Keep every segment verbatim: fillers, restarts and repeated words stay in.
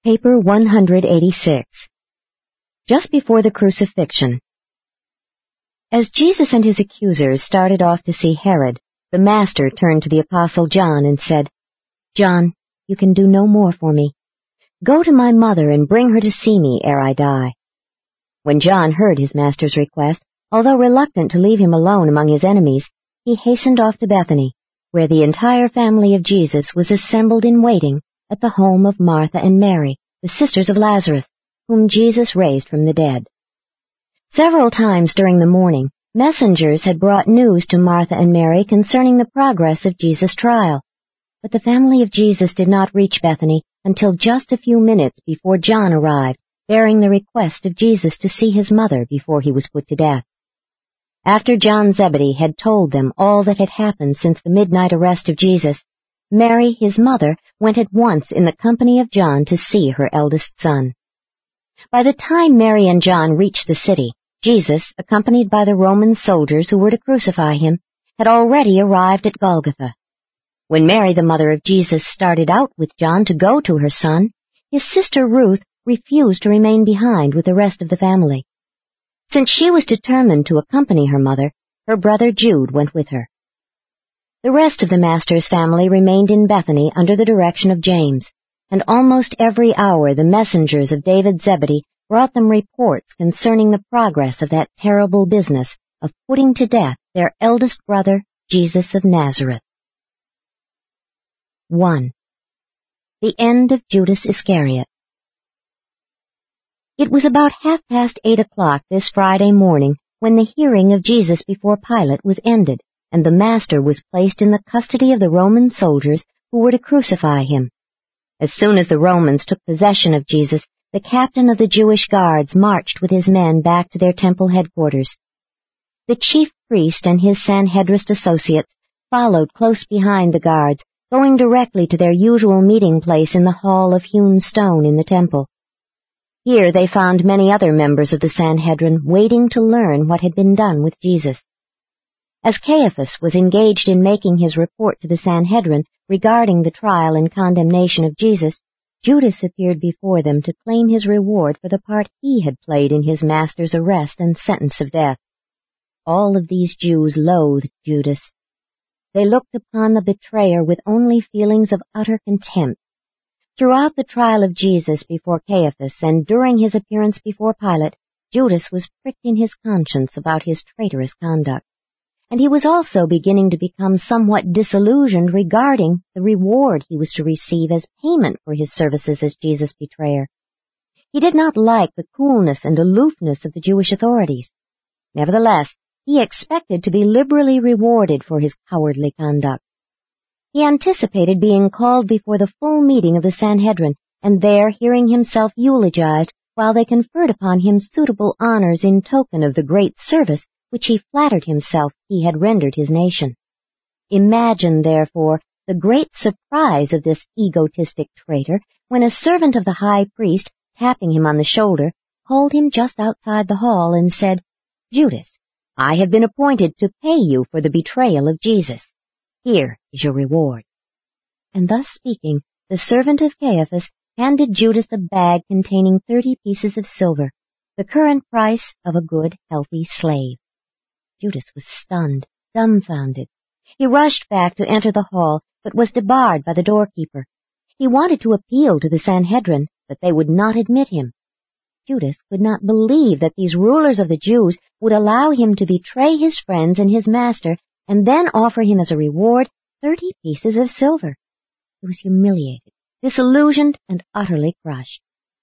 Paper one hundred eighty-six. Just before the crucifixion. As Jesus and his accusers started off to see Herod, the Master turned to the Apostle John and said, "John, you can do no more for me. Go to my mother and bring her to see me ere I die." When John heard his Master's request, although reluctant to leave him alone among his enemies, he hastened off to Bethany, where the entire family of Jesus was assembled in waiting at the home of Martha and Mary, the sisters of Lazarus, whom Jesus raised from the dead. Several times during the morning, messengers had brought news to Martha and Mary concerning the progress of Jesus' trial. But the family of Jesus did not reach Bethany until just a few minutes before John arrived, bearing the request of Jesus to see his mother before he was put to death. After John Zebedee had told them all that had happened since the midnight arrest of Jesus, Mary, his mother, went at once in the company of John to see her eldest son. By the time Mary and John reached the city, Jesus, accompanied by the Roman soldiers who were to crucify him, had already arrived at Golgotha. When Mary, the mother of Jesus, started out with John to go to her son, his sister Ruth refused to remain behind with the rest of the family. Since she was determined to accompany her mother, her brother Jude went with her. The rest of the Master's family remained in Bethany under the direction of James, and almost every hour the messengers of David Zebedee brought them reports concerning the progress of that terrible business of putting to death their eldest brother, Jesus of Nazareth. one. The end of Judas Iscariot. It was about half past eight o'clock this Friday morning when the hearing of Jesus before Pilate was ended, and the Master was placed in the custody of the Roman soldiers who were to crucify him. As soon as the Romans took possession of Jesus, the captain of the Jewish guards marched with his men back to their temple headquarters. The chief priest and his Sanhedrist associates followed close behind the guards, going directly to their usual meeting place in the hall of hewn stone in the temple. Here they found many other members of the Sanhedrin waiting to learn what had been done with Jesus. As Caiaphas was engaged in making his report to the Sanhedrin regarding the trial and condemnation of Jesus, Judas appeared before them to claim his reward for the part he had played in his Master's arrest and sentence of death. All of these Jews loathed Judas. They looked upon the betrayer with only feelings of utter contempt. Throughout the trial of Jesus before Caiaphas and during his appearance before Pilate, Judas was pricked in his conscience about his traitorous conduct. And he was also beginning to become somewhat disillusioned regarding the reward he was to receive as payment for his services as Jesus' betrayer. He did not like the coolness and aloofness of the Jewish authorities. Nevertheless, he expected to be liberally rewarded for his cowardly conduct. He anticipated being called before the full meeting of the Sanhedrin, and there hearing himself eulogized while they conferred upon him suitable honors in token of the great service which he flattered himself he had rendered his nation. Imagine, therefore, the great surprise of this egotistic traitor when a servant of the high priest, tapping him on the shoulder, called him just outside the hall and said, "Judas, I have been appointed to pay you for the betrayal of Jesus. Here is your reward." And thus speaking, the servant of Caiaphas handed Judas a bag containing thirty pieces of silver, the current price of a good, healthy slave. Judas was stunned, dumbfounded. He rushed back to enter the hall, but was debarred by the doorkeeper. He wanted to appeal to the Sanhedrin, but they would not admit him. Judas could not believe that these rulers of the Jews would allow him to betray his friends and his master, and then offer him as a reward thirty pieces of silver. He was humiliated, disillusioned, and utterly crushed.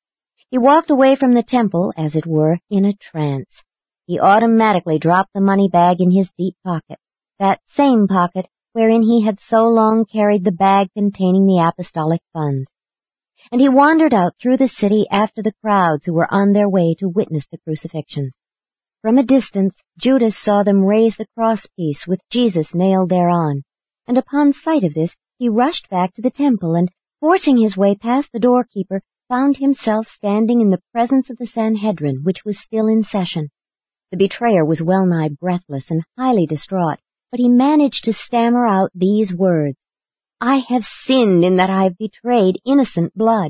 He walked away from the temple, as it were, in a trance. He automatically dropped the money bag in his deep pocket, that same pocket wherein he had so long carried the bag containing the apostolic funds. And he wandered out through the city after the crowds who were on their way to witness the crucifixions. From a distance, Judas saw them raise the crosspiece with Jesus nailed thereon, and upon sight of this, he rushed back to the temple and, forcing his way past the doorkeeper, found himself standing in the presence of the Sanhedrin, which was still in session. The betrayer was well-nigh breathless and highly distraught, but he managed to stammer out these words, "I have sinned in that I have betrayed innocent blood.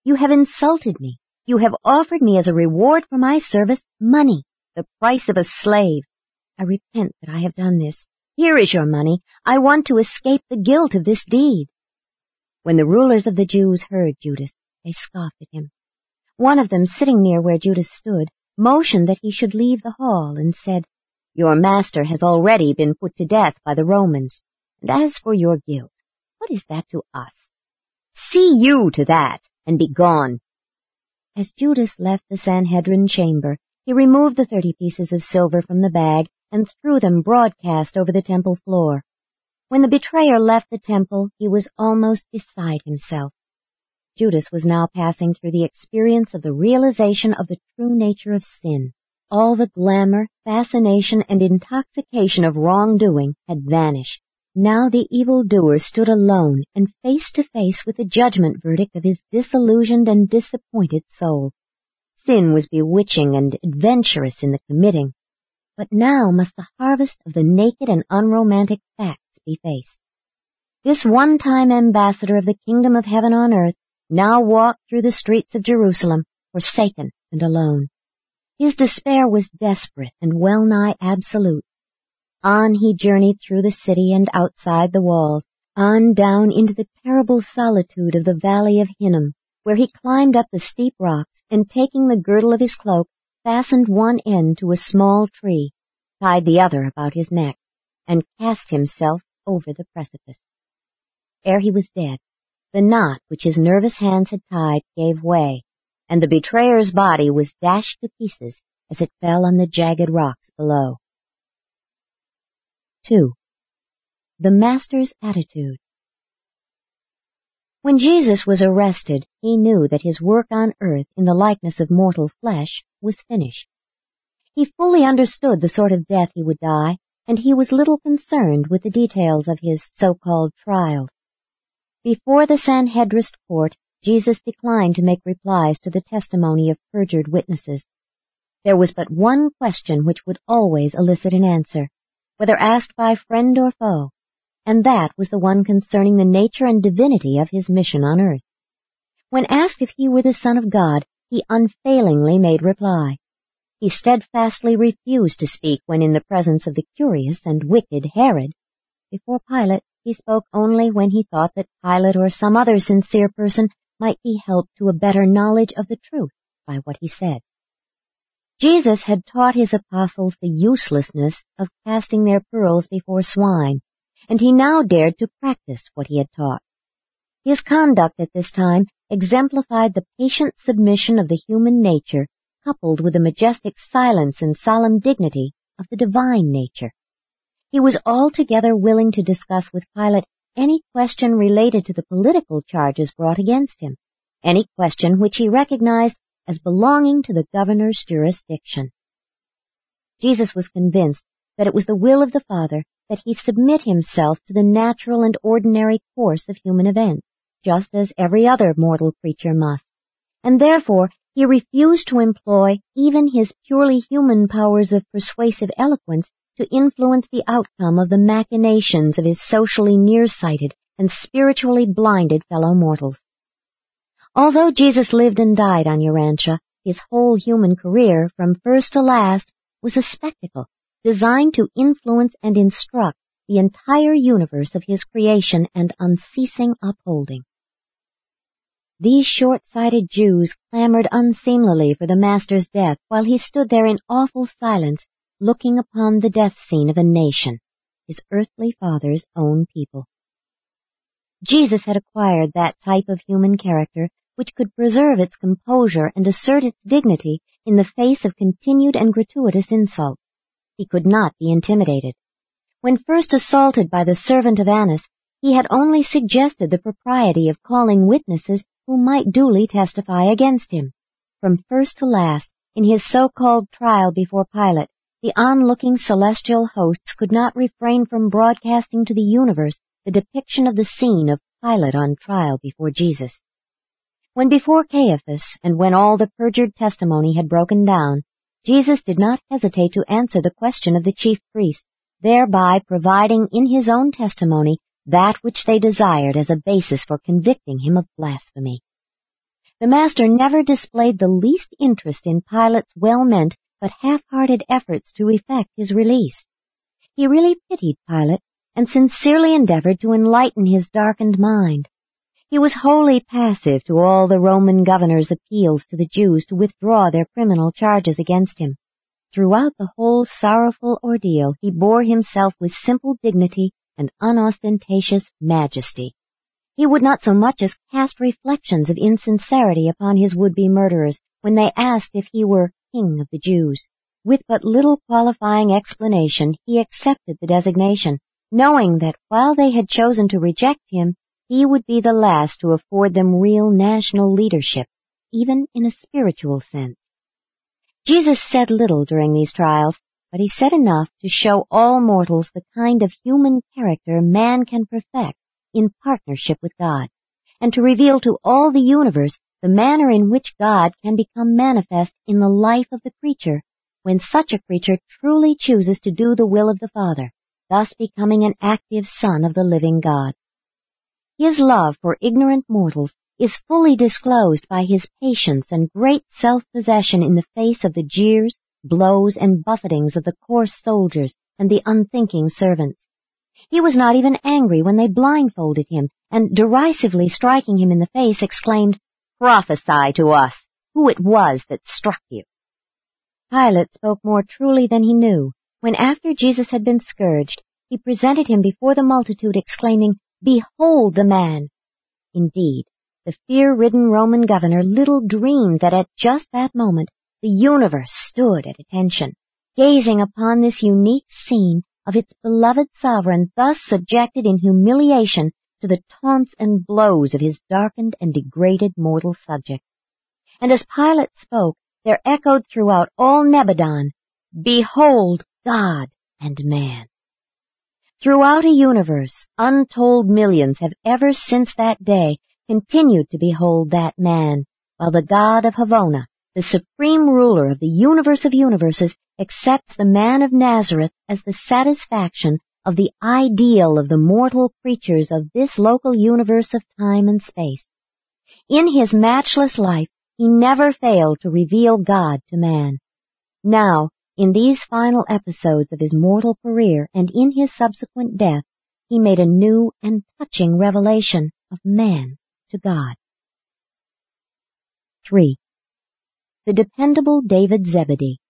You have insulted me. You have offered me as a reward for my service money, the price of a slave. I repent that I have done this. Here is your money. I want to escape the guilt of this deed." When the rulers of the Jews heard Judas, they scoffed at him. One of them, sitting near where Judas stood, motioned that he should leave the hall and said, "Your master has already been put to death by the Romans, and as for your guilt, what is that to us? See you to that, and be gone." As Judas left the Sanhedrin chamber, he removed the thirty pieces of silver from the bag and threw them broadcast over the temple floor. When the betrayer left the temple, he was almost beside himself. Judas was now passing through the experience of the realization of the true nature of sin. All the glamour, fascination, and intoxication of wrongdoing had vanished. Now the evildoer stood alone and face to face with the judgment verdict of his disillusioned and disappointed soul. Sin was bewitching and adventurous in the committing, but now must the harvest of the naked and unromantic facts be faced. This one-time ambassador of the kingdom of heaven on earth now walked through the streets of Jerusalem, forsaken and alone. His despair was desperate and well-nigh absolute. On he journeyed through the city and outside the walls, on down into the terrible solitude of the valley of Hinnom, where he climbed up the steep rocks and, taking the girdle of his cloak, fastened one end to a small tree, tied the other about his neck, and cast himself over the precipice. Ere he was dead, the knot which his nervous hands had tied gave way, and the betrayer's body was dashed to pieces as it fell on the jagged rocks below. Two. The Master's Attitude. When Jesus was arrested, he knew that his work on earth in the likeness of mortal flesh was finished. He fully understood the sort of death he would die, and he was little concerned with the details of his so-called trial. Before the Sanhedrin court, Jesus declined to make replies to the testimony of perjured witnesses. There was but one question which would always elicit an answer, whether asked by friend or foe, and that was the one concerning the nature and divinity of his mission on earth. When asked if he were the Son of God, he unfailingly made reply. He steadfastly refused to speak when in the presence of the curious and wicked Herod. Before Pilate, he spoke only when he thought that Pilate or some other sincere person might be helped to a better knowledge of the truth by what he said. Jesus had taught his apostles the uselessness of casting their pearls before swine, and he now dared to practice what he had taught. His conduct at this time exemplified the patient submission of the human nature, coupled with the majestic silence and solemn dignity of the divine nature. He was altogether willing to discuss with Pilate any question related to the political charges brought against him, any question which he recognized as belonging to the governor's jurisdiction. Jesus was convinced that it was the will of the Father that he submit himself to the natural and ordinary course of human events, just as every other mortal creature must, and therefore he refused to employ even his purely human powers of persuasive eloquence to influence the outcome of the machinations of his socially nearsighted and spiritually blinded fellow mortals. Although Jesus lived and died on Urantia, his whole human career, from first to last, was a spectacle designed to influence and instruct the entire universe of his creation and unceasing upholding. These short-sighted Jews clamored unseemlily for the Master's death while he stood there in awful silence, looking upon the death scene of a nation, his earthly father's own people. Jesus had acquired that type of human character which could preserve its composure and assert its dignity in the face of continued and gratuitous insult. He could not be intimidated. When first assaulted by the servant of Annas, he had only suggested the propriety of calling witnesses who might duly testify against him. From first to last, in his so-called trial before Pilate, the onlooking celestial hosts could not refrain from broadcasting to the universe the depiction of the scene of Pilate on trial before Jesus. When before Caiaphas, and when all the perjured testimony had broken down, Jesus did not hesitate to answer the question of the chief priests, thereby providing in his own testimony that which they desired as a basis for convicting him of blasphemy. The Master never displayed the least interest in Pilate's well-meant but half-hearted efforts to effect his release. He really pitied Pilate and sincerely endeavored to enlighten his darkened mind. He was wholly passive to all the Roman governor's appeals to the Jews to withdraw their criminal charges against him. Throughout the whole sorrowful ordeal, he bore himself with simple dignity and unostentatious majesty. He would not so much as cast reflections of insincerity upon his would-be murderers when they asked if he were King of the Jews. With but little qualifying explanation, he accepted the designation, knowing that while they had chosen to reject him, he would be the last to afford them real national leadership, even in a spiritual sense. Jesus said little during these trials, but he said enough to show all mortals the kind of human character man can perfect in partnership with God, and to reveal to all the universe the manner in which God can become manifest in the life of the creature when such a creature truly chooses to do the will of the Father, thus becoming an active son of the living God. His love for ignorant mortals is fully disclosed by his patience and great self-possession in the face of the jeers, blows, and buffetings of the coarse soldiers and the unthinking servants. He was not even angry when they blindfolded him, and derisively striking him in the face, exclaimed, "Prophesy to us who it was that struck you." Pilate spoke more truly than he knew, when after Jesus had been scourged, he presented him before the multitude, exclaiming, "Behold the man!" Indeed, the fear-ridden Roman governor little dreamed that at just that moment the universe stood at attention, gazing upon this unique scene of its beloved sovereign thus subjected in humiliation to the taunts and blows of his darkened and degraded mortal subject. And as Pilate spoke, there echoed throughout all Nebadon, "Behold God and man." Throughout a universe, untold millions have ever since that day continued to behold that man, while the God of Havona, the supreme ruler of the universe of universes, accepts the man of Nazareth as the satisfaction of the ideal of the mortal creatures of this local universe of time and space. In his matchless life, he never failed to reveal God to man. Now, in these final episodes of his mortal career and in his subsequent death, he made a new and touching revelation of man to God. three. The dependable David Zebedee.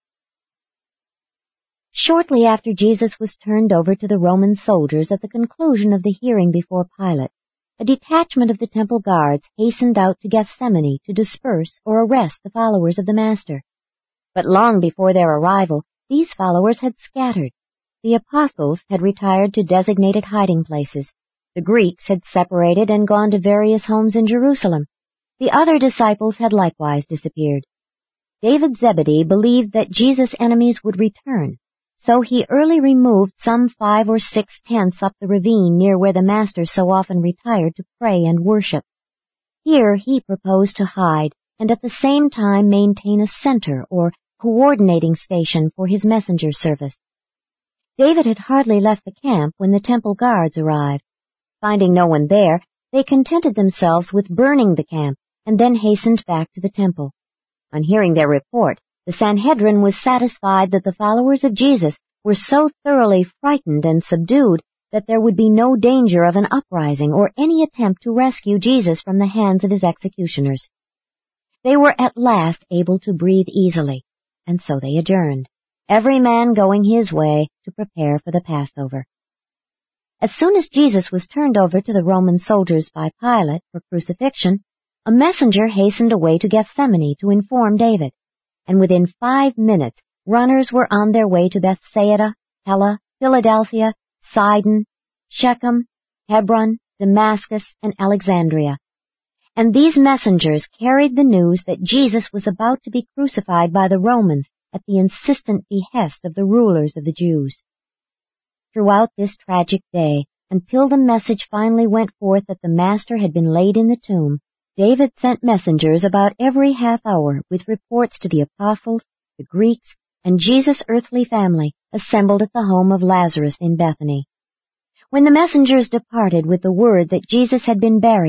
Shortly after Jesus was turned over to the Roman soldiers at the conclusion of the hearing before Pilate, a detachment of the temple guards hastened out to Gethsemane to disperse or arrest the followers of the Master. But long before their arrival, these followers had scattered. The apostles had retired to designated hiding places. The Greeks had separated and gone to various homes in Jerusalem. The other disciples had likewise disappeared. David Zebedee believed that Jesus' enemies would return, so he early removed some five or six tents up the ravine near where the Master so often retired to pray and worship. Here he proposed to hide and at the same time maintain a center or coordinating station for his messenger service. David had hardly left the camp when the temple guards arrived. Finding no one there, they contented themselves with burning the camp and then hastened back to the temple. On hearing their report, the Sanhedrin was satisfied that the followers of Jesus were so thoroughly frightened and subdued that there would be no danger of an uprising or any attempt to rescue Jesus from the hands of his executioners. They were at last able to breathe easily, and so they adjourned, every man going his way to prepare for the Passover. As soon as Jesus was turned over to the Roman soldiers by Pilate for crucifixion, a messenger hastened away to Gethsemane to inform David, and within five minutes runners were on their way to Bethsaida, Pella, Philadelphia, Sidon, Shechem, Hebron, Damascus, and Alexandria. And these messengers carried the news that Jesus was about to be crucified by the Romans at the insistent behest of the rulers of the Jews. Throughout this tragic day, until the message finally went forth that the Master had been laid in the tomb, David sent messengers about every half hour with reports to the apostles, the Greeks, and Jesus' earthly family assembled at the home of Lazarus in Bethany. When the messengers departed with the word that Jesus had been buried,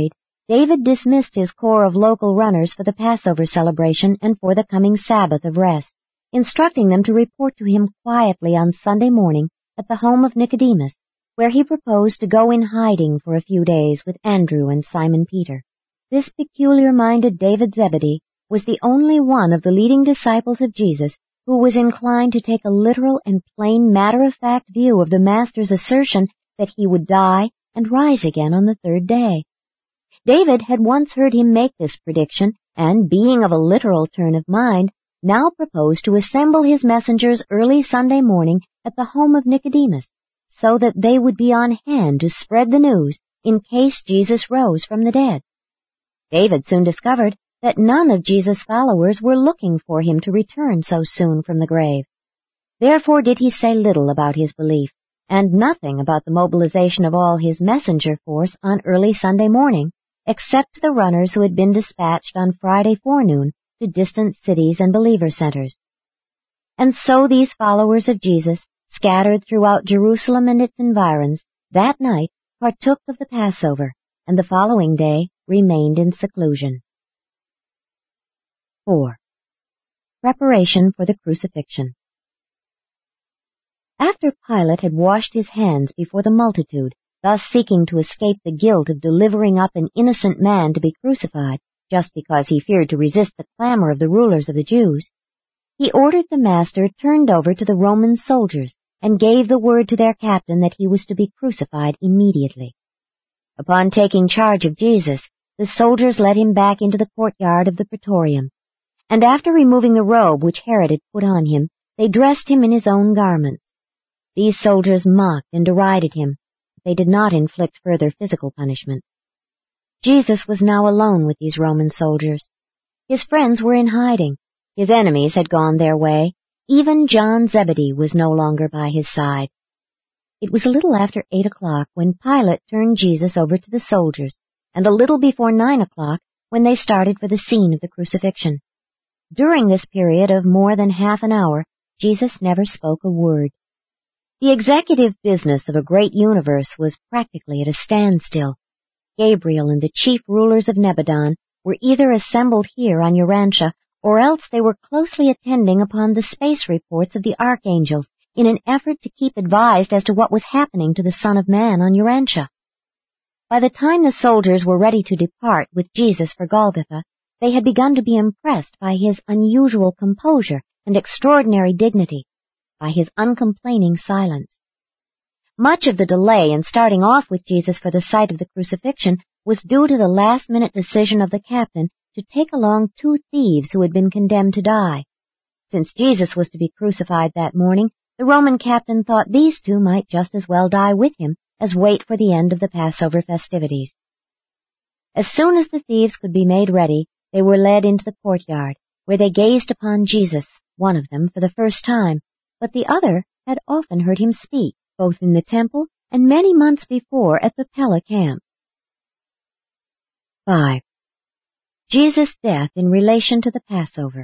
David dismissed his corps of local runners for the Passover celebration and for the coming Sabbath of rest, instructing them to report to him quietly on Sunday morning at the home of Nicodemus, where he proposed to go in hiding for a few days with Andrew and Simon Peter. This peculiar-minded David Zebedee was the only one of the leading disciples of Jesus who was inclined to take a literal and plain matter-of-fact view of the Master's assertion that he would die and rise again on the third day. David had once heard him make this prediction, and, being of a literal turn of mind, now proposed to assemble his messengers early Sunday morning at the home of Nicodemus, so that they would be on hand to spread the news in case Jesus rose from the dead. David soon discovered that none of Jesus' followers were looking for him to return so soon from the grave. Therefore did he say little about his belief, and nothing about the mobilization of all his messenger force on early Sunday morning, except the runners who had been dispatched on Friday forenoon to distant cities and believer centers. And so these followers of Jesus, scattered throughout Jerusalem and its environs, that night partook of the Passover, and the following day remained in seclusion. four. Preparation for the crucifixion. After Pilate had washed his hands before the multitude, thus seeking to escape the guilt of delivering up an innocent man to be crucified, just because he feared to resist the clamor of the rulers of the Jews, he ordered the Master turned over to the Roman soldiers and gave the word to their captain that he was to be crucified immediately. Upon taking charge of Jesus, the soldiers led him back into the courtyard of the Praetorium, and after removing the robe which Herod had put on him, they dressed him in his own garments. These soldiers mocked and derided him, but they did not inflict further physical punishment. Jesus was now alone with these Roman soldiers. His friends were in hiding. His enemies had gone their way. Even John Zebedee was no longer by his side. It was a little after eight o'clock when Pilate turned Jesus over to the soldiers, and a little before nine o'clock when they started for the scene of the crucifixion. During this period of more than half an hour, Jesus never spoke a word. The executive business of a great universe was practically at a standstill. Gabriel and the chief rulers of Nebadon were either assembled here on Urantia, or else they were closely attending upon the space reports of the archangels in an effort to keep advised as to what was happening to the Son of Man on Urantia. By the time the soldiers were ready to depart with Jesus for Golgotha, they had begun to be impressed by his unusual composure and extraordinary dignity, by his uncomplaining silence. Much of the delay in starting off with Jesus for the site of the crucifixion was due to the last-minute decision of the captain to take along two thieves who had been condemned to die. Since Jesus was to be crucified that morning, the Roman captain thought these two might just as well die with him as wait for the end of the Passover festivities. As soon as the thieves could be made ready, they were led into the courtyard, where they gazed upon Jesus, one of them for the first time, but the other had often heard him speak, both in the temple and many months before at the Pella camp. five. Jesus' death in relation to the Passover.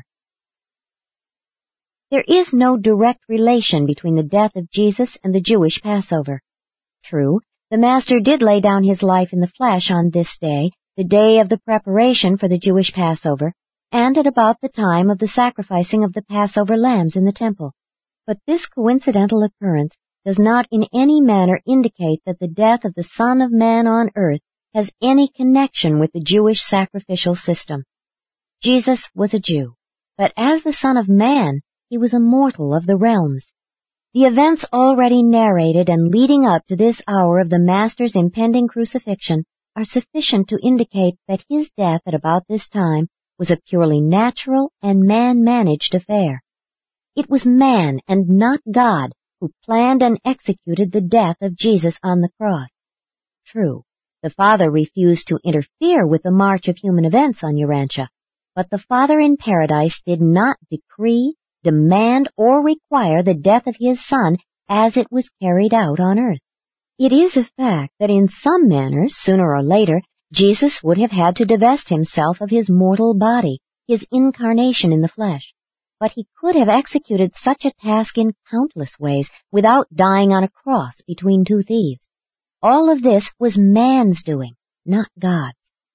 There is no direct relation between the death of Jesus and the Jewish Passover. True, the Master did lay down his life in the flesh on this day, the day of the preparation for the Jewish Passover, and at about the time of the sacrificing of the Passover lambs in the temple. But this coincidental occurrence does not in any manner indicate that the death of the Son of Man on earth has any connection with the Jewish sacrificial system. Jesus was a Jew, but as the Son of Man, he was a mortal of the realms. The events already narrated and leading up to this hour of the Master's impending crucifixion are sufficient to indicate that his death at about this time was a purely natural and man-managed affair. It was man and not God who planned and executed the death of Jesus on the cross. True, the Father refused to interfere with the march of human events on Urantia, but the Father in paradise did not decree, demand, or require the death of his Son as it was carried out on earth. It is a fact that in some manner, sooner or later, Jesus would have had to divest himself of his mortal body, his incarnation in the flesh. But he could have executed such a task in countless ways without dying on a cross between two thieves. All of this was man's doing, not God's.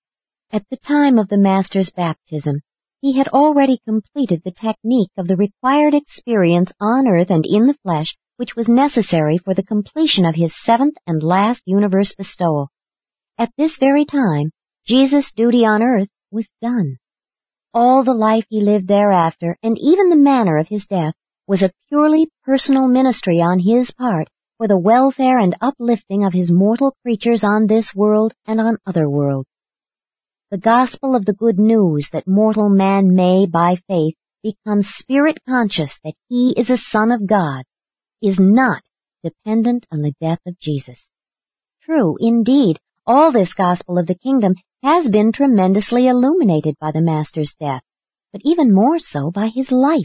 At the time of the Master's baptism, he had already completed the technique of the required experience on earth and in the flesh which was necessary for the completion of his seventh and last universe bestowal. At this very time, Jesus' duty on earth was done. All the life he lived thereafter, and even the manner of his death, was a purely personal ministry on his part for the welfare and uplifting of his mortal creatures on this world and on other worlds. The gospel of the good news that mortal man may, by faith, become spirit-conscious that he is a son of God, is not dependent on the death of Jesus. True, indeed, all this gospel of the kingdom has been tremendously illuminated by the Master's death, but even more so by his life.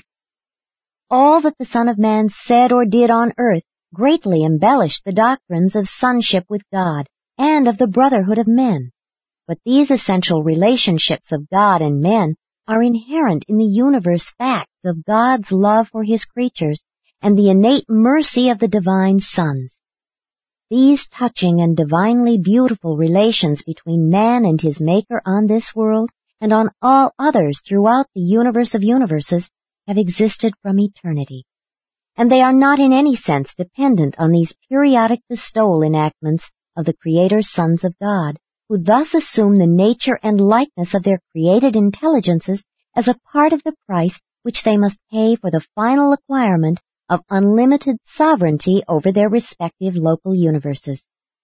All that the Son of Man said or did on earth greatly embellished the doctrines of sonship with God and of the brotherhood of men. But these essential relationships of God and men are inherent in the universe facts of God's love for his creatures and the innate mercy of the divine sons. These touching and divinely beautiful relations between man and his Maker on this world and on all others throughout the universe of universes have existed from eternity. And they are not in any sense dependent on these periodic bestowal enactments of the Creator's sons of God, who thus assume the nature and likeness of their created intelligences as a part of the price which they must pay for the final acquirement of unlimited sovereignty over their respective local universes.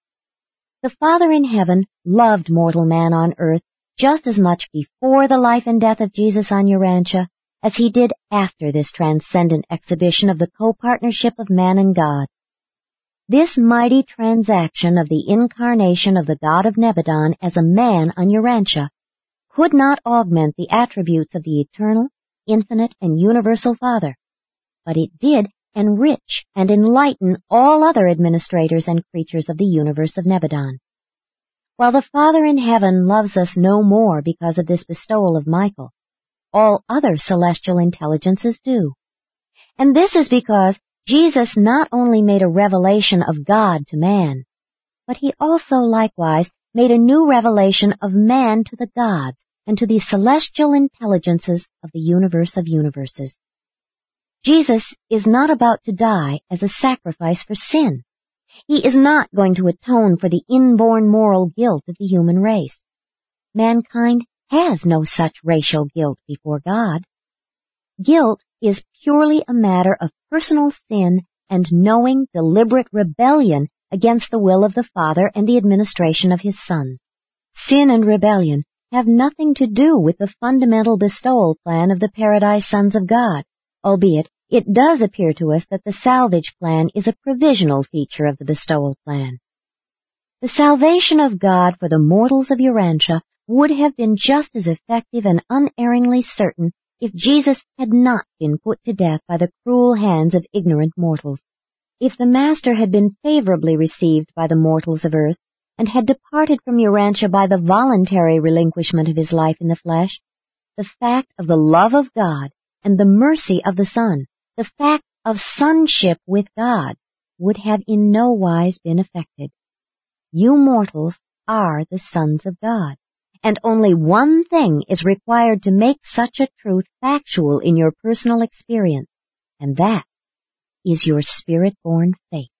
The Father in heaven loved mortal man on earth just as much before the life and death of Jesus on Urantia as he did after this transcendent exhibition of the co-partnership of man and God. This mighty transaction of the incarnation of the God of Nebadon as a man on Urantia could not augment the attributes of the eternal, infinite, and universal Father, but it did enrich and enlighten all other administrators and creatures of the universe of Nebadon. While the Father in heaven loves us no more because of this bestowal of Michael, all other celestial intelligences do. And this is because Jesus not only made a revelation of God to man, but he also likewise made a new revelation of man to the gods and to the celestial intelligences of the universe of universes. Jesus is not about to die as a sacrifice for sin. He is not going to atone for the inborn moral guilt of the human race. Mankind has no such racial guilt before God. Guilt is purely a matter of personal sin and knowing, deliberate rebellion against the will of the Father and the administration of his sons. Sin and rebellion have nothing to do with the fundamental bestowal plan of the Paradise Sons of God, albeit it does appear to us that the salvage plan is a provisional feature of the bestowal plan. The salvation of God for the mortals of Urantia would have been just as effective and unerringly certain if Jesus had not been put to death by the cruel hands of ignorant mortals. If the Master had been favorably received by the mortals of earth, and had departed from Urantia by the voluntary relinquishment of his life in the flesh, the fact of the love of God and the mercy of the Son, the fact of sonship with God, would have in no wise been affected. You mortals are the sons of God, and only one thing is required to make such a truth factual in your personal experience, and that is your spirit-born faith.